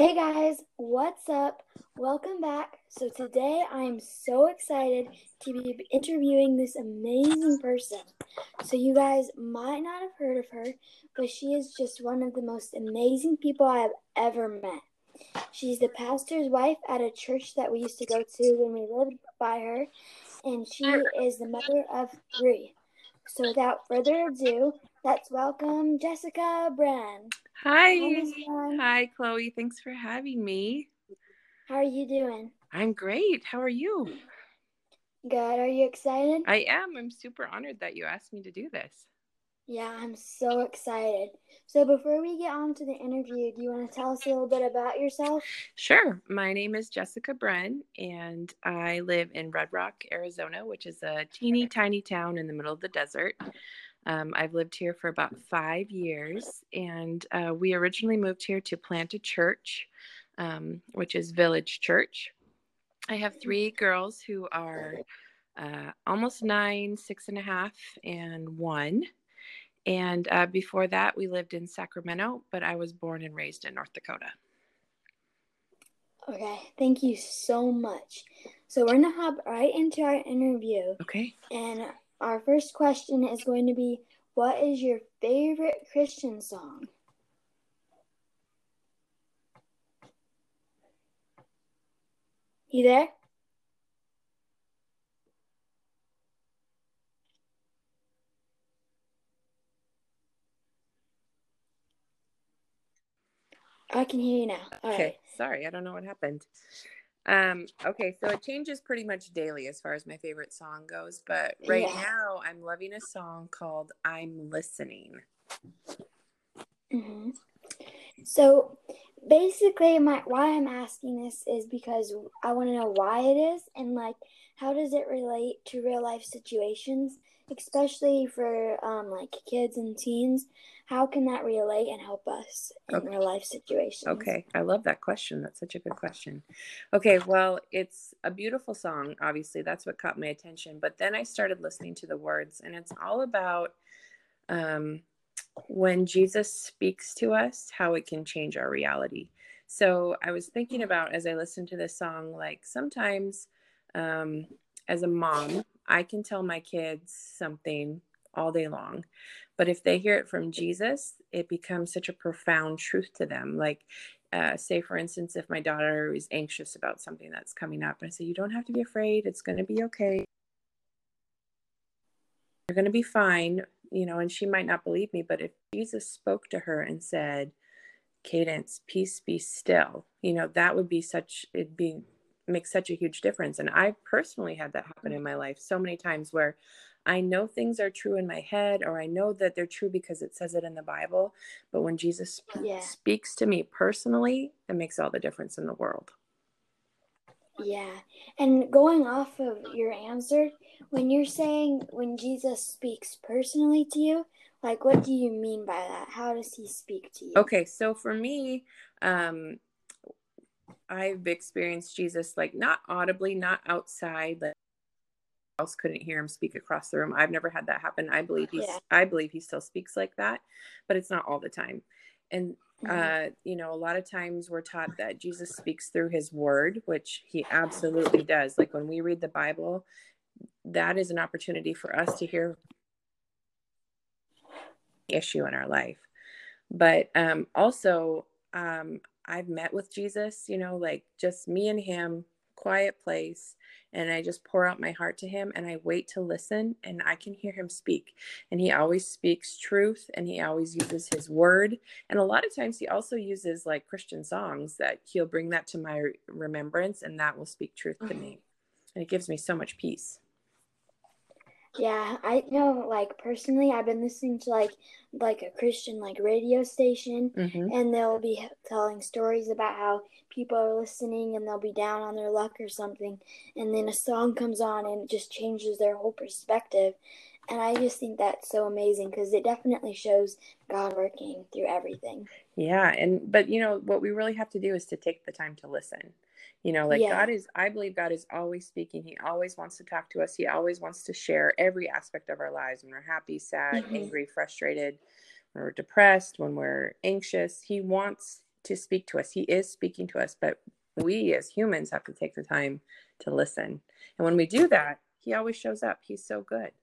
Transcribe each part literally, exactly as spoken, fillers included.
Hey guys, what's up? Welcome back. So today I'm so excited to be interviewing this amazing person. So you guys might not have heard of her, but she is just one of the most amazing people I have ever met. She's the pastor's wife at a church that we used to go to when we lived by her, and she is the mother of three. So without further ado, let's welcome Jessica Brenn. Hi. Hi, Miss Brenn. Hi, Chloe. Thanks for having me. How are you doing? I'm great. How are you? Good. Are you excited? I am. I'm super honored that you asked me to do this. Yeah, I'm so excited. So before we get on to the interview, do you want to tell us a little bit about yourself? Sure. My name is Jessica Brenn, and I live in Red Rock, Arizona, which is a teeny tiny town in the middle of the desert. Um, I've lived here for about five years, and uh, we originally moved here to plant a church, um, which is Village Church. I have three girls who are uh, almost nine, six and a half, and one. And uh, before that, we lived in Sacramento, but I was born and raised in North Dakota. Okay, thank you so much. So we're going to hop right into our interview. Okay. And our first question is going to be, what is your favorite Christian song? You there? I can hear you now. All okay. right. Sorry, I don't know what happened. Um, okay, so it changes pretty much daily as far as my favorite song goes, but right Yeah. now I'm loving a song called I'm Listening. Mm-hmm. So basically, my why I'm asking this is because I want to know why it is, and like how does it relate to real life situations, especially for um like kids and teens. How can that relate and help us in Okay. real life situations? Okay, I love that question. That's such a good question. Okay, well, it's a beautiful song. Obviously, that's what caught my attention. But then I started listening to the words, and it's all about um, when Jesus speaks to us, how it can change our reality. So I was thinking about, as I listened to this song, like sometimes um, as a mom, I can tell my kids something all day long, but if they hear it from Jesus, it becomes such a profound truth to them. Like, uh, say, for instance, if my daughter is anxious about something that's coming up, I say, you don't have to be afraid. It's going to be okay. You're going to be fine, you know, and she might not believe me, but if Jesus spoke to her and said, Cadence, peace, be still, you know, that would be such, it'd be, make such a huge difference. And I personally had that happen in my life so many times where I know things are true in my head, or I know that they're true because it says it in the Bible. But when Jesus Yeah. speaks to me personally, it makes all the difference in the world. Yeah. And going off of your answer, when you're saying when Jesus speaks personally to you, like what do you mean by that? How does he speak to you? Okay, so for me, um, I've experienced Jesus like not audibly, not outside, like else couldn't hear him speak across the room. I've never had that happen. I believe he's Yeah. I believe he still speaks like that, but it's not all the time. And Mm-hmm. uh, you know, a lot of times we're taught that Jesus speaks through his word, which he absolutely does. Like when we read the Bible, that is an opportunity for us to hear the issue in our life. But um, also, um, I've met with Jesus, you know, like just me and him, quiet place. And I just pour out my heart to him and I wait to listen and I can hear him speak. And he always speaks truth and he always uses his word. And a lot of times he also uses like Christian songs that he'll bring that to my remembrance and that will speak truth to me. And it gives me so much peace. Yeah, I know, like, personally, I've been listening to, like, like a Christian, like, radio station, Mm-hmm. and they'll be telling stories about how people are listening and they'll be down on their luck or something, and then a song comes on and it just changes their whole perspective, and I just think that's so amazing because it definitely shows God working through everything. Yeah. And, but, you know, what we really have to do is to take the time to listen. You know, like Yeah. God is, I believe God is always speaking. He always wants to talk to us. He always wants to share every aspect of our lives when we're happy, sad, Mm-hmm. angry, frustrated, when we're depressed, when we're anxious. He wants to speak to us. He is speaking to us, but we as humans have to take the time to listen. And when we do that, he always shows up. He's so good.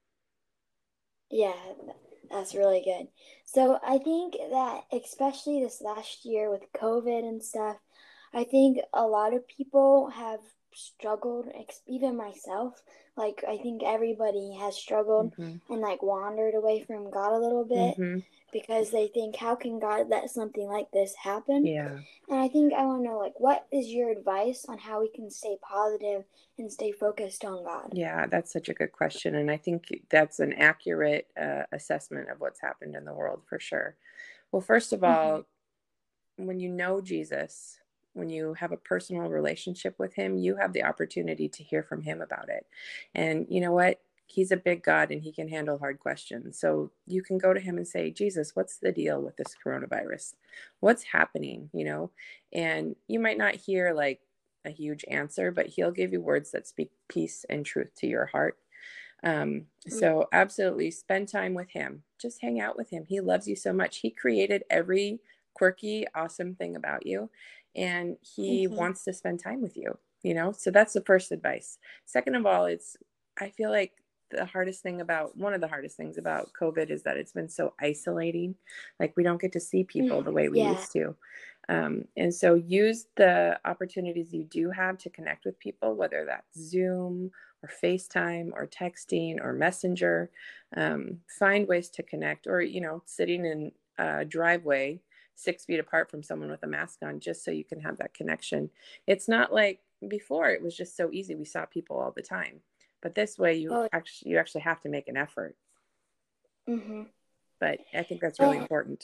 Yeah, that's really good. So I think that especially this last year with COVID and stuff, I think a lot of people have struggled, even myself. Like, I think everybody has struggled Mm-hmm. and like wandered away from God a little bit Mm-hmm. because they think, how can God let something like this happen? Yeah. And I think I want to know, like, what is your advice on how we can stay positive and stay focused on God? Yeah, that's such a good question. And I think that's an accurate uh, assessment of what's happened in the world for sure. Well, first of all, mm-hmm. when you know Jesus, when you have a personal relationship with him, you have the opportunity to hear from him about it. And you know what? He's a big God and he can handle hard questions. So you can go to him and say, Jesus, what's the deal with this coronavirus? What's happening? You know, and you might not hear like a huge answer, but he'll give you words that speak peace and truth to your heart. Um, so absolutely spend time with him. Just hang out with him. He loves you so much. He created every quirky, awesome thing about you, and he mm-hmm. wants to spend time with you, you know? So that's the first advice. Second of all, it's, I feel like the hardest thing about, one of the hardest things about COVID is that it's been so isolating. Like we don't get to see people the way we yeah. used to. Um, and so use the opportunities you do have to connect with people, whether that's Zoom or FaceTime or texting or Messenger. Um, find ways to connect, or, you know, sitting in a driveway six feet apart from someone with a mask on, just so you can have that connection. It's not like before, it was just so easy. We saw people all the time, but this way you oh. actually, you actually have to make an effort. Mm-hmm. But I think that's really and, important.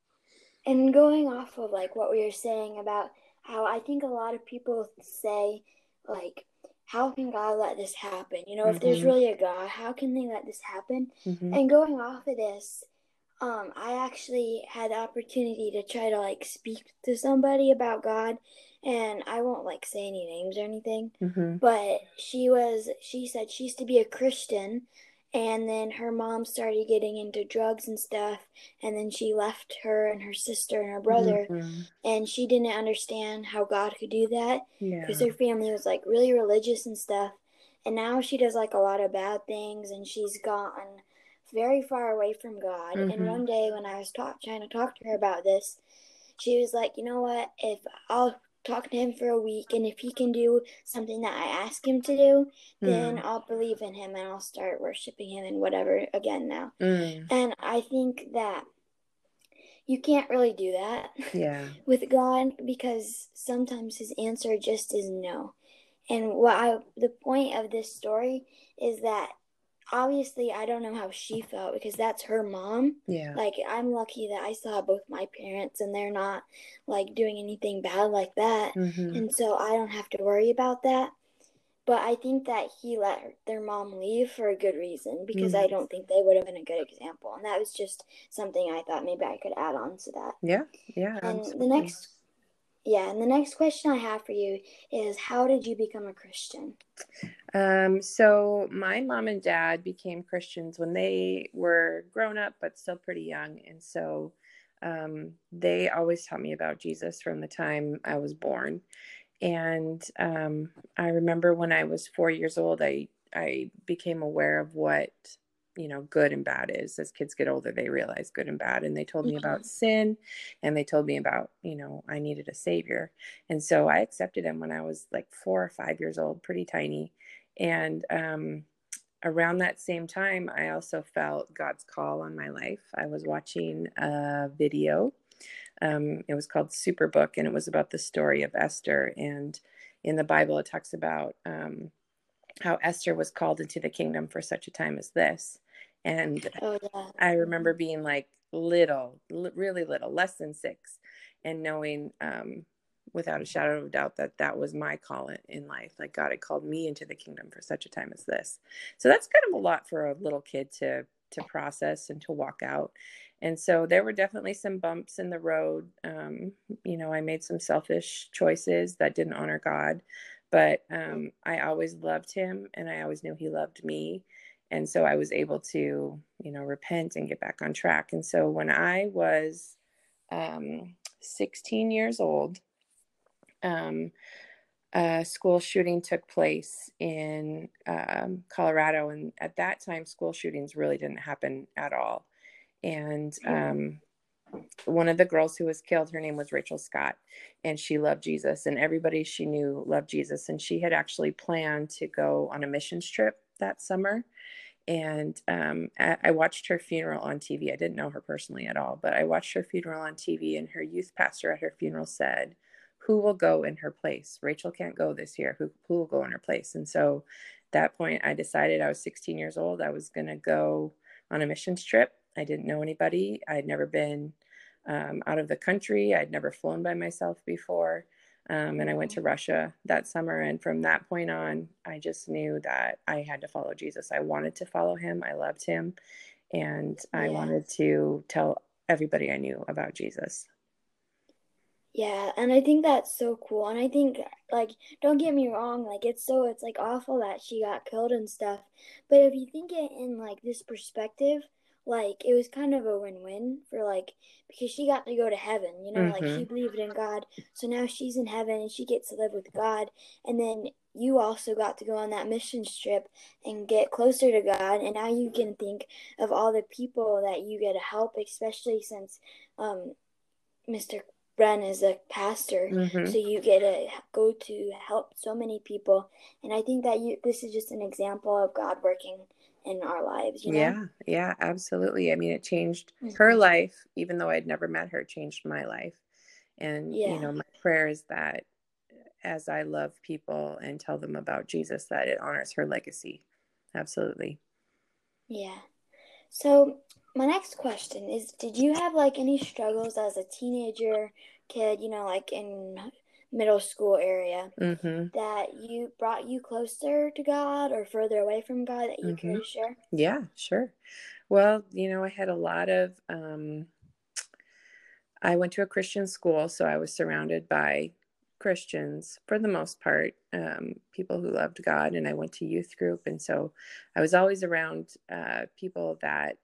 And going off of like what we were saying about how I think a lot of people say like, how can God let this happen? You know, mm-hmm. if there's really a God, how can they let this happen? Mm-hmm. And going off of this, Um, I actually had the opportunity to try to like speak to somebody about God, and I won't like say any names or anything, mm-hmm. but she was, she said she used to be a Christian, and then her mom started getting into drugs and stuff, and then she left her and her sister and her brother, mm-hmm. and she didn't understand how God could do that, because yeah. her family was like really religious and stuff, and now she does like a lot of bad things, and she's gotten very far away from God. Mm-hmm. And one day when I was talk, trying to talk to her about this, she was like, you know what, if I'll talk to him for a week, and if he can do something that I ask him to do, mm. then I'll believe in him and I'll start worshiping him and whatever again now. Mm. And I think that you can't really do that yeah. with God, because sometimes his answer just is no. And what I, the point of this story is that obviously, I don't know how she felt, because that's her mom. Yeah. Like, I'm lucky that I saw both my parents, and they're not, like, doing anything bad like that. Mm-hmm. And so I don't have to worry about that. But I think that he let her, their mom leave for a good reason, because mm-hmm. I don't think they would have been a good example. And that was just something I thought maybe I could add on to that. Yeah, yeah. And absolutely. the next... Yeah, and the next question I have for you is, how did you become a Christian? Um, so my mom and dad became Christians when they were grown up, but still pretty young. And so um, they always taught me about Jesus from the time I was born. And um, I remember when I was four years old, I, I became aware of what, you know, good and bad is. As kids get older, they realize good and bad. And they told me mm-hmm. about sin, and they told me about, you know, I needed a savior. And so I accepted him when I was like four or five years old, pretty tiny. And um, around that same time, I also felt God's call on my life. I was watching a video. Um, it was called Superbook, and it was about the story of Esther. And in the Bible, it talks about um, how Esther was called into the kingdom for such a time as this. And oh, yeah. I remember being like little, li- really little, less than six, and knowing um, without a shadow of a doubt that that was my call in life. Like God had called me into the kingdom for such a time as this. So that's kind of a lot for a little kid to to process and to walk out. And so there were definitely some bumps in the road. Um, you know, I made some selfish choices that didn't honor God, but um, I always loved him, and I always knew he loved me. And so I was able to, you know, repent and get back on track. And so when I was um, sixteen years old, um, a school shooting took place in um, Colorado. And at that time, school shootings really didn't happen at all. And um, one of the girls who was killed, her name was Rachel Scott, and she loved Jesus, and everybody she knew loved Jesus. And she had actually planned to go on a missions trip that summer. And um, I watched her funeral on T V. I didn't know her personally at all, but I watched her funeral on T V, and her youth pastor at her funeral said, "Who will go in her place? Rachel can't go this year. Who, who will go in her place?" And so at that point, I decided, I was sixteen years old, I was going to go on a missions trip. I didn't know anybody. I'd never been um, out of the country. I'd never flown by myself before. Um, and I went to Russia that summer. And from that point on, I just knew that I had to follow Jesus. I wanted to follow him. I loved him. And I Yeah. wanted to tell everybody I knew about Jesus. Yeah, and I think that's so cool. And I think, like, don't get me wrong, like, it's so, it's, like, awful that she got killed and stuff. But if you think it in, like, this perspective, like, it was kind of a win-win for, like, because she got to go to heaven, you know, Mm-hmm. like, she believed in God. So now she's in heaven and she gets to live with God. And then you also got to go on that mission trip and get closer to God. And now you can think of all the people that you get to help, especially since um, Mister Bren is a pastor, mm-hmm. so you get to go to help so many people. And I think that you this is just an example of God working in our lives, you know? Yeah, yeah, absolutely. I mean, it changed mm-hmm. her life, even though I'd never met her, it changed my life. And, yeah. you know, my prayer is that as I love people and tell them about Jesus, that it honors her legacy. Absolutely. Yeah. So my next question is, did you have like any struggles as a teenager, kid, you know, like in middle school area, mm-hmm. that you brought you closer to God or further away from God that you mm-hmm. care to share? Yeah, sure. Well, you know, I had a lot of, um, I went to a Christian school, so I was surrounded by Christians for the most part, um, people who loved God, and I went to youth group. And so I was always around uh, people that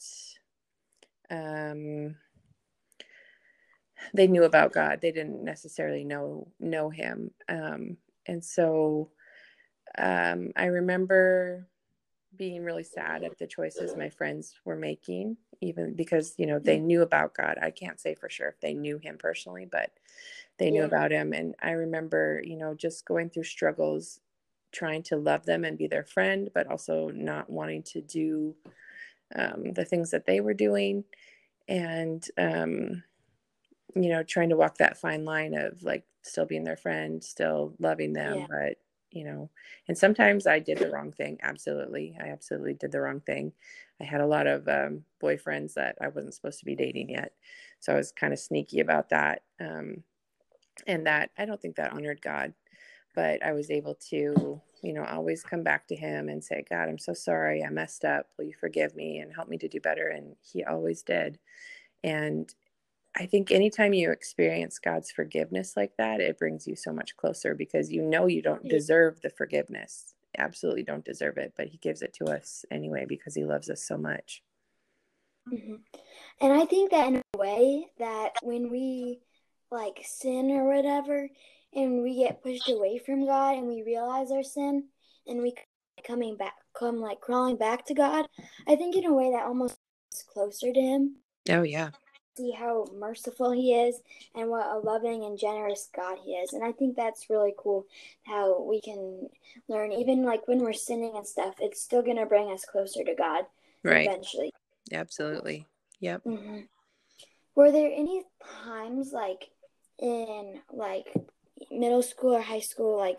um, they knew about God. They didn't necessarily know, know him. Um, and so um, I remember being really sad at the choices my friends were making, even because, you know, they knew about God. I can't say for sure if they knew him personally, but they knew yeah. about him. And I remember, you know, just going through struggles, trying to love them and be their friend, but also not wanting to do um, the things that they were doing. And, um, you know, trying to walk that fine line of like still being their friend, still loving them, yeah. but you know, and sometimes I did the wrong thing. Absolutely. I absolutely did the wrong thing. I had a lot of um, boyfriends that I wasn't supposed to be dating yet. So I was kind of sneaky about that. Um, and that, I don't think that honored God, but I was able to, you know, always come back to him and say, God, I'm so sorry. I messed up. Will you forgive me and help me to do better? And he always did. And I think anytime you experience God's forgiveness like that, it brings you so much closer because you know you don't deserve the forgiveness. Absolutely don't deserve it, but he gives it to us anyway because he loves us so much. Mm-hmm. And I think that in a way that when we like sin or whatever and we get pushed away from God and we realize our sin and we coming back, come like crawling back to God, I think in a way that almost is closer to him. Oh, yeah. See how merciful he is and what a loving and generous God he is. And I think that's really cool how we can learn, even like when we're sinning and stuff, it's still going to bring us closer to God right. eventually. Absolutely. Yep. Mm-hmm. Were there any times like in like middle school or high school, like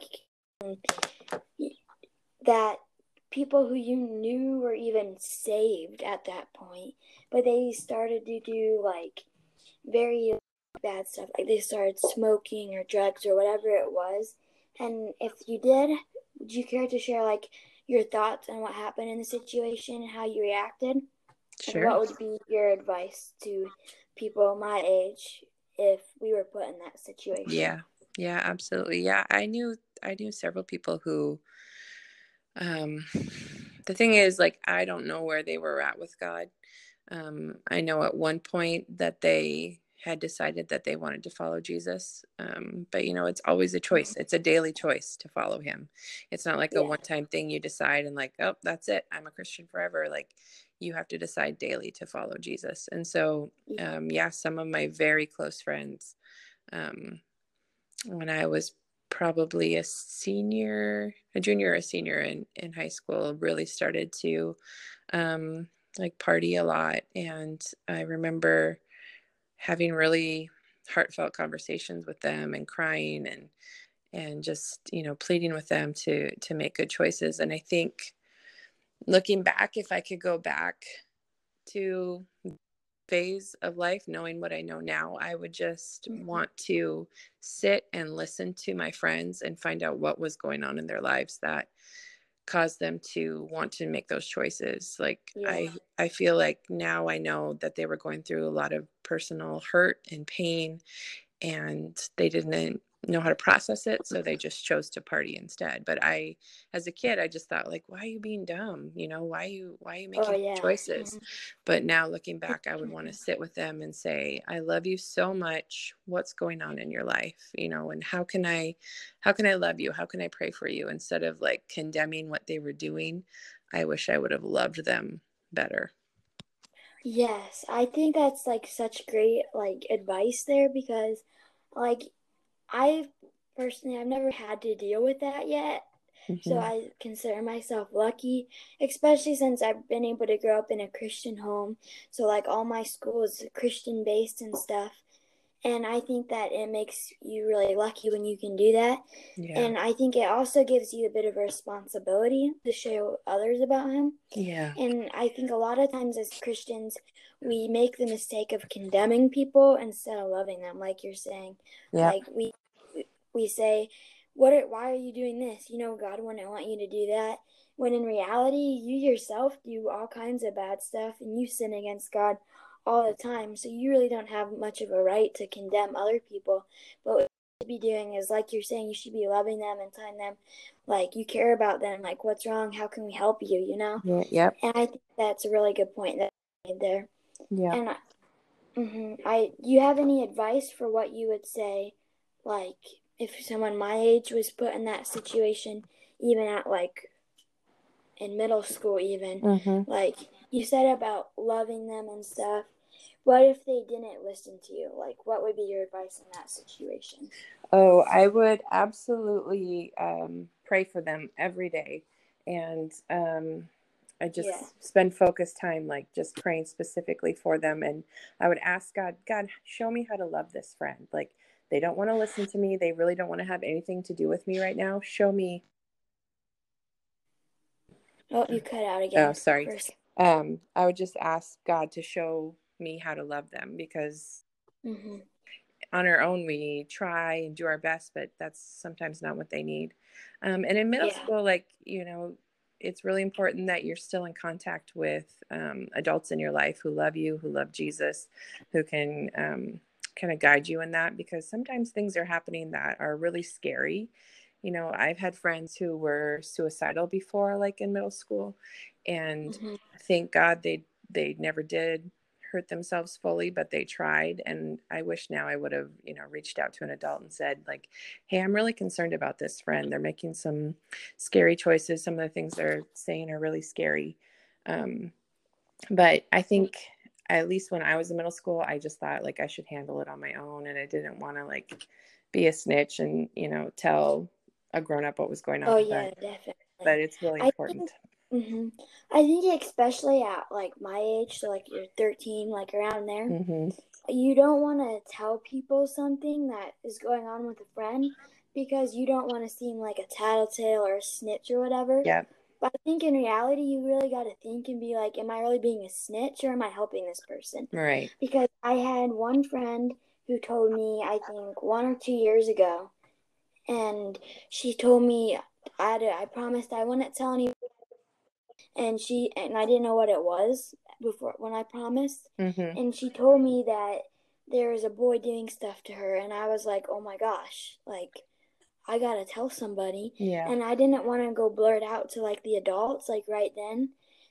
that people who you knew were even saved at that point, but they started to do like very bad stuff, like they started smoking or drugs or whatever it was? And if you did, would you care to share like your thoughts on what happened in the situation and how you reacted? Sure. And what would be your advice to people my age if we were put in that situation? Yeah, yeah, absolutely. Yeah, I knew I knew several people who um the thing is, like, I don't know where they were at with God. Um, I know at one point that they had decided that they wanted to follow Jesus. Um, but, you know, it's always a choice. It's a daily choice to follow him. It's not like a Yeah. one-time thing you decide and like, oh, that's it, I'm a Christian forever. Like, you have to decide daily to follow Jesus. And so, um, yeah, some of my very close friends, um, when I was probably a senior, a junior or a senior in, in high school, really started to um, like party a lot. And I remember having really heartfelt conversations with them and crying and and just, you know, pleading with them to to make good choices. And I think looking back, if I could go back to phase of life, knowing what I know now, I would just Mm-hmm. want to sit and listen to my friends and find out what was going on in their lives that caused them to want to make those choices. Like Yeah. I I feel like now I know that they were going through a lot of personal hurt and pain, and they didn't know how to process it, so they just chose to party instead. But I, as a kid, I just thought like, why are you being dumb? You know, why are you why are you Oh making yeah. choices? Mm-hmm. But now looking back, I would want to sit with them and say, I love you so much. What's going on in your life? You know, and how can I how can I love you? How can I pray for you? Instead of like condemning what they were doing, I wish I would have loved them better. Yes, I think that's like such great like advice there because like I personally I've never had to deal with that yet. Mm-hmm. So I consider myself lucky, especially since I've been able to grow up in a Christian home. So like all my school is Christian based and stuff. And I think that it makes you really lucky when you can do that. Yeah. And I think it also gives you a bit of a responsibility to show others about him. Yeah. And I think a lot of times as Christians, we make the mistake of condemning people instead of loving them, like you're saying. Yeah. Like we we say, "What? Are, why are you doing this? You know, God wouldn't want you to do that." When in reality, you yourself do all kinds of bad stuff, and you sin against God all the time. So you really don't have much of a right to condemn other people. But what you should be doing is, like you're saying, you should be loving them and telling them, like, you care about them. Like, what's wrong? How can we help you? You know. Yeah. Yep. And I think that's a really good point that you made there. Yeah. And I, mm-hmm, I, do you have any advice for what you would say, like, if someone my age was put in that situation, even at like in middle school, even Mm-hmm. like you said about loving them and stuff. What if they didn't listen to you? Like, what would be your advice in that situation? Oh, I would absolutely um, pray for them every day. And um, I just Yeah. spend focused time, like just praying specifically for them. And I would ask God, God, show me how to love this friend. Like, they don't want to listen to me. They really don't want to have anything to do with me right now. Show me. Oh, you cut out again. Oh, sorry. First. Um, I would just ask God to show me how to love them, because Mm-hmm. on our own we try and do our best, but that's sometimes not what they need. Um, and in middle Yeah. school, like, you know, it's really important that you're still in contact with um, adults in your life who love you, who love Jesus, who can um, kind of guide you in that, because sometimes things are happening that are really scary. You know, I've had friends who were suicidal before, like in middle school, and Mm-hmm. thank God they they never did hurt themselves fully, but they tried. And I wish now I would have, you know, reached out to an adult and said, like, hey, I'm really concerned about this friend. They're making some scary choices. Some of the things they're saying are really scary. Um, but I think at least when I was in middle school, I just thought like I should handle it on my own. And I didn't want to like be a snitch and, you know, tell a grown up what was going on. Oh yeah, but, definitely. but it's really I important. think, mm-hmm. I think especially at like my age, so like you're thirteen, like around there, Mm-hmm. you don't want to tell people something that is going on with a friend because you don't want to seem like a tattletale or a snitch or whatever. Yeah. But I think in reality, you really got to think and be like, am I really being a snitch or am I helping this person? Right. Because I had one friend who told me, I think one or two years ago, and she told me, I, had to, I promised I wouldn't tell anyone, and she and I didn't know what it was before when I promised, Mm-hmm. and she told me that there was a boy doing stuff to her, and I was like, oh my gosh, like I gotta tell somebody. Yeah. And I didn't want to go blurt out to like the adults like right then.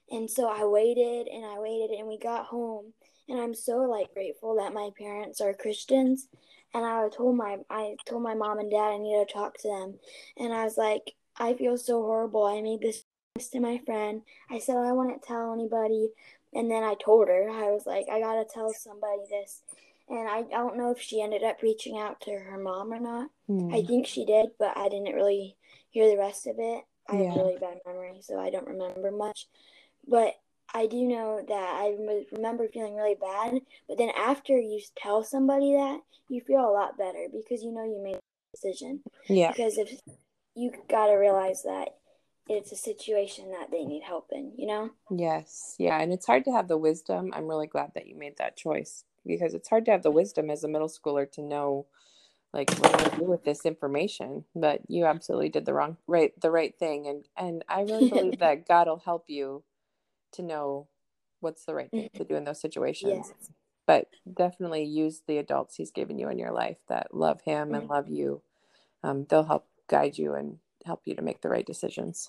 And so I waited and I waited and we got home, and I'm so like grateful that my parents are Christians. And I told my I told my mom and dad I need to talk to them. And I was like, I feel so horrible. I made this to my friend. I said I wouldn't tell anybody. And then I told her, I was like, I gotta tell somebody this. And I, I don't know if she ended up reaching out to her mom or not. Hmm. I think she did, but I didn't really hear the rest of it. I have Yeah. really bad memory, so I don't remember much. But I do know that I remember feeling really bad. But then after you tell somebody that, you feel a lot better because you know you made a decision. Yeah. Because if you got to realize that it's a situation that they need help in, you know? Yes. Yeah. And it's hard to have the wisdom. I'm really glad that you made that choice, because it's hard to have the wisdom as a middle schooler to know, like, what do I do with this information? But you absolutely did the wrong, right, the right thing. And, and I really believe that God will help you to know what's the right thing to do in those situations. Yes. But definitely use the adults he's given you in your life that love him and love you. Um, they'll help guide you and help you to make the right decisions.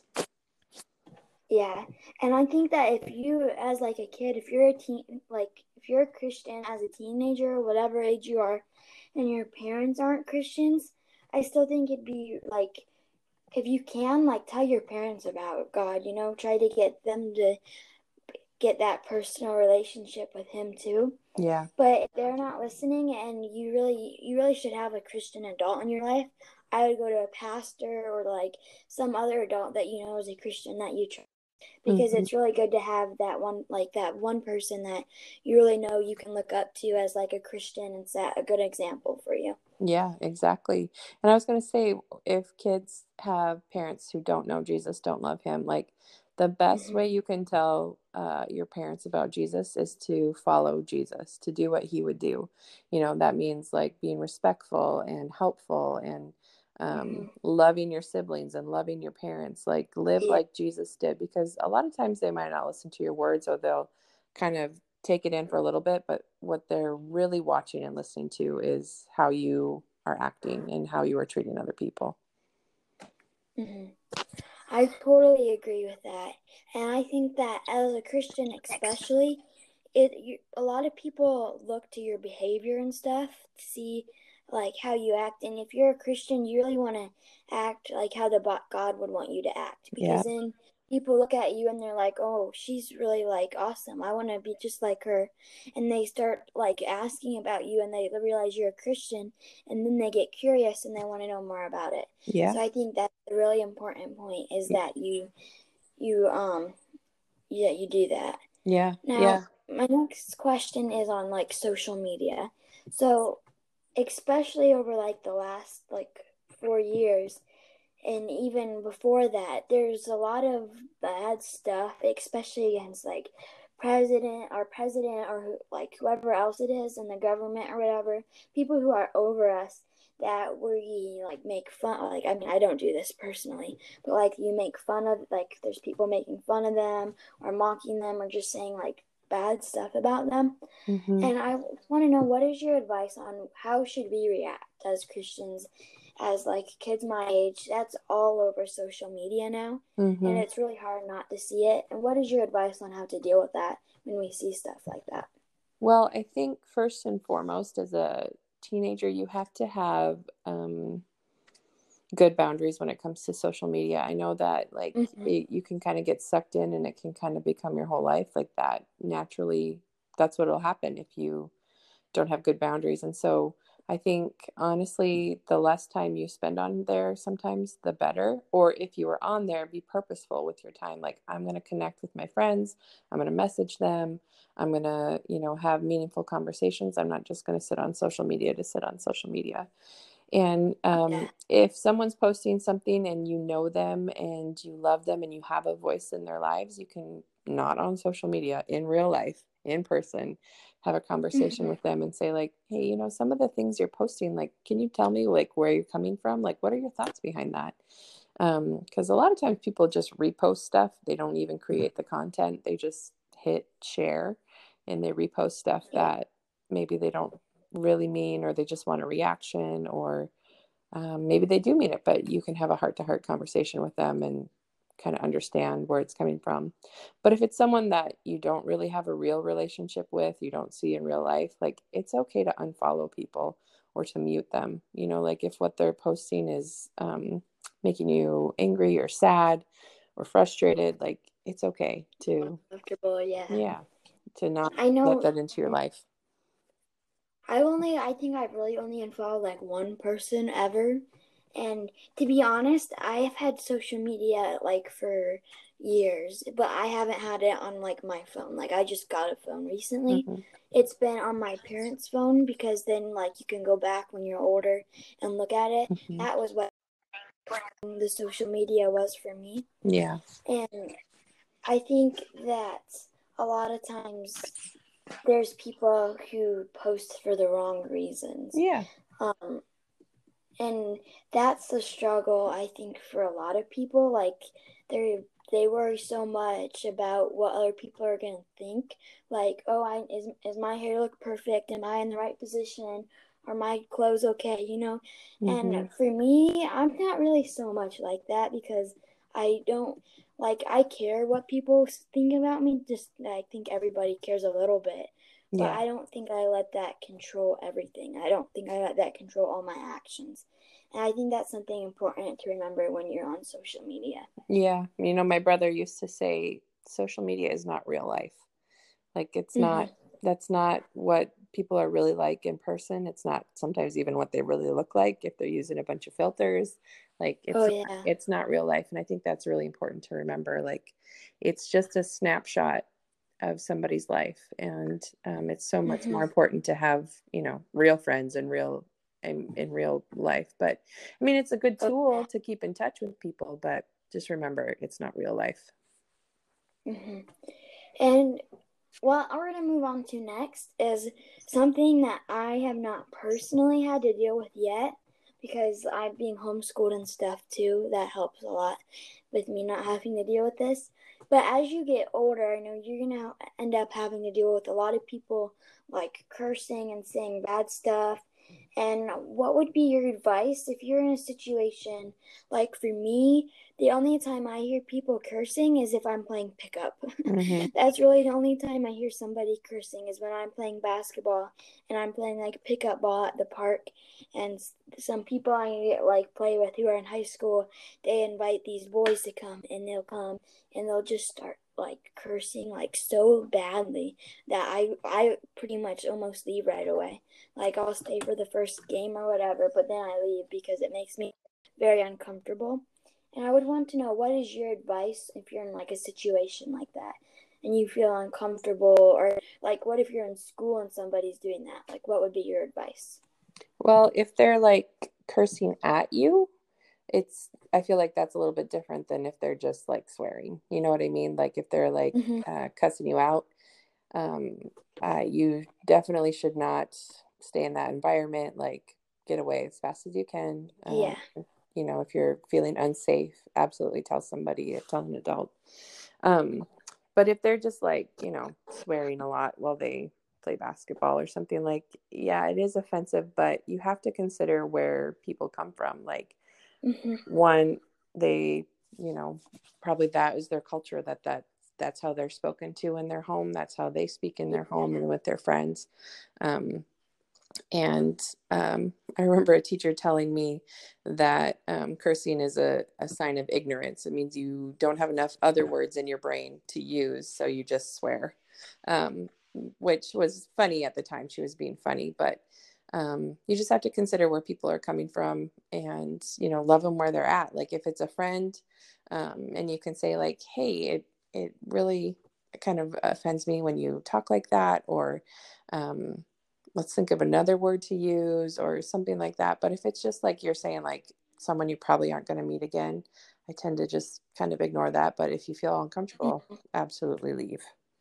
Yeah, and I think that if you, as like a kid, if you're a teen, like if you're a Christian as a teenager, whatever age you are, and your parents aren't Christians, I still think it'd be like, if you can, like tell your parents about God, you know, try to get them to get that personal relationship with Him too. Yeah. But if they're not listening, and you really, you really should have a Christian adult in your life, I would go to a pastor or like some other adult that you know is a Christian that you trust, because Mm-hmm. it's really good to have that one, like that one person that you really know you can look up to as like a Christian and set a good example for you. Yeah, exactly. And I was going to say, if kids have parents who don't know Jesus, don't love him, like, the best Mm-hmm. way you can tell uh, your parents about Jesus is to follow Jesus, to do what he would do. You know, that means like being respectful and helpful and um, Mm-hmm. loving your siblings and loving your parents. Like, live Yeah. like Jesus did, because a lot of times they might not listen to your words, or they'll kind of take it in for a little bit, but what they're really watching and listening to is how you are acting and how you are treating other people. Mm-hmm. I totally agree with that. And I think that as a Christian, especially, it you, a lot of people look to your behavior and stuff to see like how you act. And if you're a Christian, you really want to act like how the God would want you to act, Yeah. because then people look at you and they're like, "Oh, she's really like awesome. I want to be just like her." And they start like asking about you, and they realize you're a Christian, and then they get curious and they want to know more about it. Yeah. So I think that's a really important point, is that you you um yeah, you do that. Yeah. Now, Yeah. my next question is on like social media. So, especially over like the last like four years, and even before that, there's a lot of bad stuff, especially against like president our president or like whoever else it is in the government or whatever, people who are over us, that we like make fun, like, I mean, I don't do this personally, but like you make fun of, like there's people making fun of them or mocking them or just saying like bad stuff about them. Mm-hmm. And I want to know, what is your advice on how should we react as Christians, as like kids my age? That's all over social media now, Mm-hmm. and it's really hard not to see it. And what is your advice on how to deal with that when we see stuff like that? Well, I think first and foremost, as a teenager, you have to have um, good boundaries when it comes to social media. I know that like Mm-hmm. it, you can kind of get sucked in and it can kind of become your whole life like that. Naturally, that's what will happen if you don't have good boundaries. And so I think honestly, the less time you spend on there, sometimes the better. Or if you are on there, be purposeful with your time. Like, I'm going to connect with my friends. I'm going to message them. I'm going to, you know, have meaningful conversations. I'm not just going to sit on social media to sit on social media. And um, Yeah. if someone's posting something and you know them and you love them and you have a voice in their lives, you can, not on social media, in real life, in person, have a conversation Mm-hmm. with them and say like, hey, you know, some of the things you're posting, like, can you tell me like where you're coming from? Like, what are your thoughts behind that? Um, because a lot of times people just repost stuff. They don't even create the content. They just hit share and they repost stuff Yeah. that maybe they don't really mean, or they just want a reaction, or um, maybe they do mean it, but you can have a heart-to-heart conversation with them and kind of understand where it's coming from. But if it's someone that you don't really have a real relationship with, you don't see in real life, like it's okay to unfollow people or to mute them. You know, like if what they're posting is um, making you angry or sad or frustrated, like it's okay to, Comfortable, yeah. yeah, to not I know. let that into your life. I only, I think I've really only unfollowed like one person ever. And to be honest, I've had social media like for years, but I haven't had it on like my phone. Like I just got a phone recently. Mm-hmm. It's been on my parents' phone because then like you can go back when you're older and look at it. Mm-hmm. That was what the social media was for me. Yeah. And I think that a lot of times there's people who post for the wrong reasons. Yeah. Um, and that's the struggle, I think, for a lot of people. Like, they they worry so much about what other people are going to think. Like, oh, I is, is my hair look perfect? Am I in the right position? Are my clothes okay? You know? Mm-hmm. And for me, I'm not really so much like that because I don't, like, I care what people think about me. Just, I think everybody cares a little bit. But Yeah. I don't think I let that control everything. I don't think I let that control all my actions. And I think that's something important to remember when you're on social media. Yeah. You know, my brother used to say social media is not real life. Like it's Mm-hmm. not, that's not what people are really like in person. It's not sometimes even what they really look like if they're using a bunch of filters. Like it's, Oh, yeah. not, it's not real life. And I think that's really important to remember. Like it's just a snapshot of somebody's life. And um, it's so much Mm-hmm. more important to have, you know, real friends and real in, in real life. But I mean, it's a good tool to keep in touch with people, but just remember it's not real life. Mm-hmm. And what we're going to move on to next is something that I have not personally had to deal with yet because I'm being homeschooled and stuff too. That helps a lot with me not having to deal with this. But as you get older, I know you're going to end up having to deal with a lot of people like cursing and saying bad stuff. And what would be your advice if you're in a situation like for me? The only time I hear people cursing is if I'm playing pickup. Mm-hmm. That's really the only time I hear somebody cursing is when I'm playing basketball and I'm playing like pickup ball at the park. And some people I like play with who are in high school, they invite these boys to come and they'll come and they'll just start like cursing like so badly that I I pretty much almost leave right away. Like I'll stay for the first game or whatever, but then I leave because it makes me very uncomfortable. And I would want to know, what is your advice if you're in like a situation like that and you feel uncomfortable, or like what if you're in school and somebody's doing that? Like what would be your advice? Well, if they're like cursing at you, it's, I feel like that's a little bit different than if they're just like swearing. You know what I mean? Like if they're like Mm-hmm. uh, cussing you out, um, uh, you definitely should not stay in that environment. Like get away as fast as you can. Um, Yeah. You know, if you're feeling unsafe, absolutely tell somebody, tell an adult. Um, but if they're just like, you know, swearing a lot while they play basketball or something, like, yeah, it is offensive, but you have to consider where people come from. Like, Mm-hmm. one, they, you know, probably that is their culture, that that that's how they're spoken to in their home. That's how they speak in their home and with their friends. Um, and um, I remember a teacher telling me that um, cursing is a, a sign of ignorance. It means you don't have enough other words in your brain to use, so you just swear, um, which was funny at the time. She was being funny, but um, you just have to consider where people are coming from and, you know, love them where they're at. Like if it's a friend um, and you can say like, hey, it, it really kind of offends me when you talk like that, or um, let's think of another word to use or something like that. But if it's just like you're saying, like someone you probably aren't going to meet again, I tend to just kind of ignore that. But if you feel uncomfortable, absolutely leave.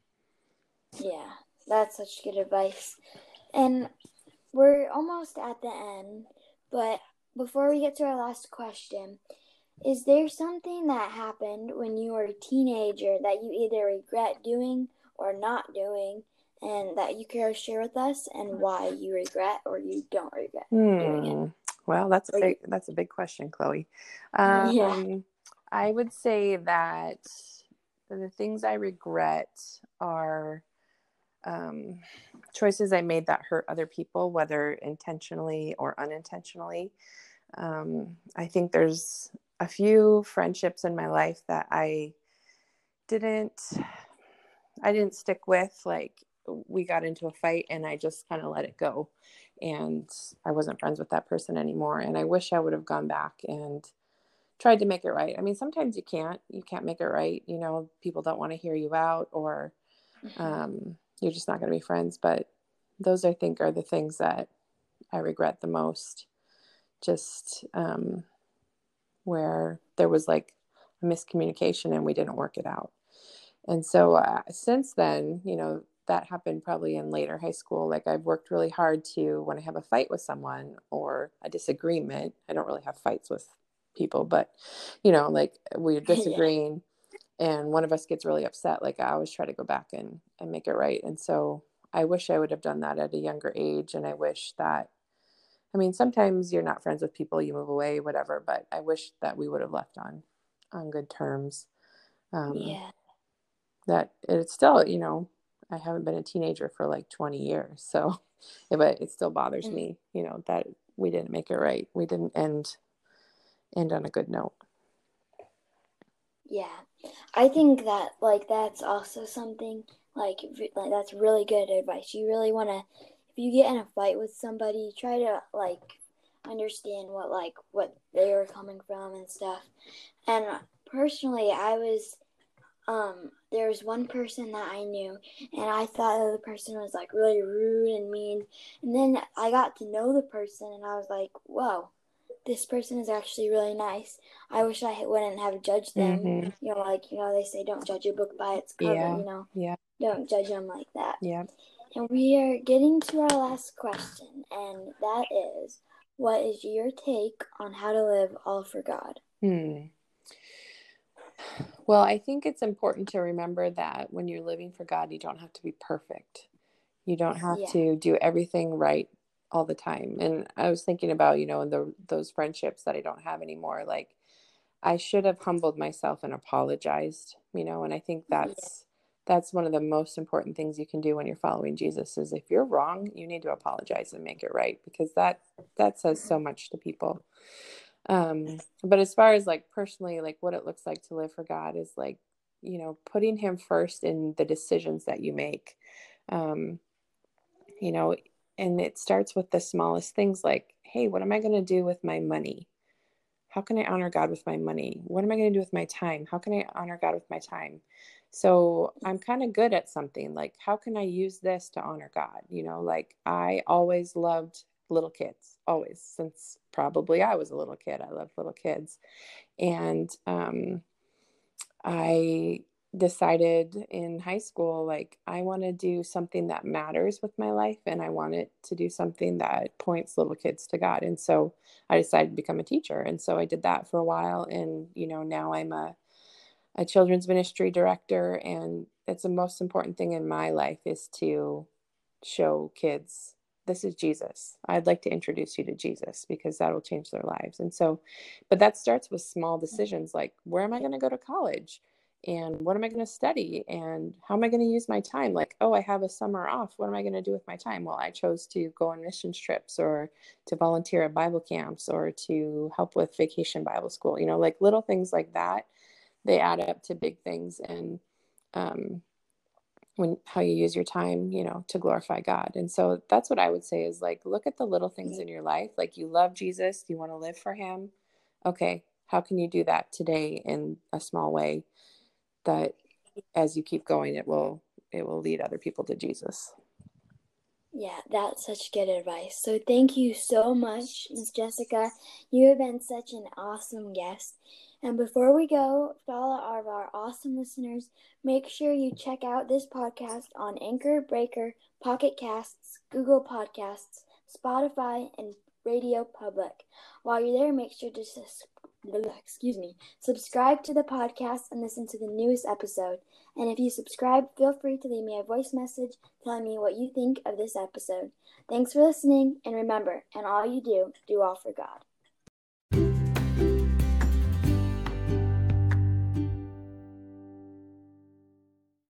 Yeah, that's such good advice. And we're almost at the end, but before we get to our last question, is there something that happened when you were a teenager that you either regret doing or not doing, and that you can share with us, and why you regret or you don't regret Hmm. doing it? Well, that's a Or big you, that's a big question, Chloe. yeah. Um, I would say that the things I regret are um, choices I made that hurt other people, whether intentionally or unintentionally. Um, I think there's a few friendships in my life that I didn't, I didn't stick with. Like, we got into a fight and I just kind of let it go, and I wasn't friends with that person anymore. And I wish I would have gone back and tried to make it right. I mean, sometimes you can't, you can't make it right. You know, people don't want to hear you out, or um, you're just not going to be friends. But those, I think, are the things that I regret the most. Just um, where there was like a miscommunication and we didn't work it out. And so uh, since then, you know, that happened probably in later high school. Like, I've worked really hard to, when I have a fight with someone or a disagreement, I don't really have fights with people, but, you know, like, we're disagreeing yeah. and one of us gets really upset. Like, I always try to go back and, and make it right. And so I wish I would have done that at a younger age. And I wish that, I mean, sometimes you're not friends with people, you move away, whatever, but I wish that we would have left on, on good terms. Um, yeah. That it's still, you know, I haven't been a teenager for like twenty years. So, but it still bothers Mm. me, you know, that we didn't make it right. We didn't end, end on a good note. Yeah. I think that, like, that's also something, like, like that's really good advice. You really want to, if you get in a fight with somebody, try to, like, understand what, like, what they were coming from and stuff. And personally, I was, um, there was one person that I knew, and I thought the other person was, like, really rude and mean. And then I got to know the person, and I was like, whoa, this person is actually really nice. I wish I wouldn't have judged them. Mm-hmm. You know, like, you know, they say don't judge a book by its cover, Yeah. you know. Yeah. Don't judge them like that. Yeah. And we are getting to our last question, and that is, what is your take on how to live all for God? Hmm. Well, I think it's important to remember that when you're living for God, you don't have to be perfect. You don't have Yeah. to do everything right all the time. And I was thinking about, you know, the, those friendships that I don't have anymore. Like, I should have humbled myself and apologized, you know, and I think that's, yeah. that's one of the most important things you can do when you're following Jesus is if you're wrong, you need to apologize and make it right, because that, that says so much to people. Um, but as far as like personally, like what it looks like to live for God is like, you know, putting him first in the decisions that you make. Um, you know, and it starts with the smallest things like, hey, what am I going to do with my money? How can I honor God with my money? What am I going to do with my time? How can I honor God with my time? So I'm kind of good at something. Like, how can I use this to honor God? You know, like, I always loved little kids, always, since probably I was a little kid. I loved little kids. And um, I decided in high school, like, I want to do something that matters with my life, and I wanted to do something that points little kids to God. And so I decided to become a teacher. And so I did that for a while. And, you know, now I'm a, a children's ministry director. And it's the most important thing in my life is to show kids, this is Jesus. I'd like to introduce you to Jesus, because that will change their lives. And so, but that starts with small decisions like, where am I going to go to college? And what am I going to study? And how am I going to use my time? Like, oh, I have a summer off. What am I going to do with my time? Well, I chose to go on missions trips, or to volunteer at Bible camps, or to help with Vacation Bible School. You know, like little things like that, they add up to big things. And um, when how you use your time, you know, to glorify God. And so that's what I would say is like, look at the little things in your life. Like, you love Jesus, you want to live for him. Okay, how can you do that today in a small way that as you keep going, it will, it will lead other people to Jesus. Yeah, that's such good advice. So thank you so much, Miss Jessica. You have been such an awesome guest. And before we go, for all of our awesome listeners, make sure you check out this podcast on Anchor, Breaker, Pocket Casts, Google Podcasts, Spotify, and Radio Public. While you're there, make sure to subscribe. Excuse me, subscribe to the podcast and listen to the newest episode. And if you subscribe, feel free to leave me a voice message telling me what you think of this episode. Thanks for listening, and remember, in all you do, do all for God.